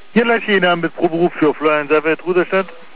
Hier gleich Jena mit Proberuf für Florian Seifert, Ruderstadt.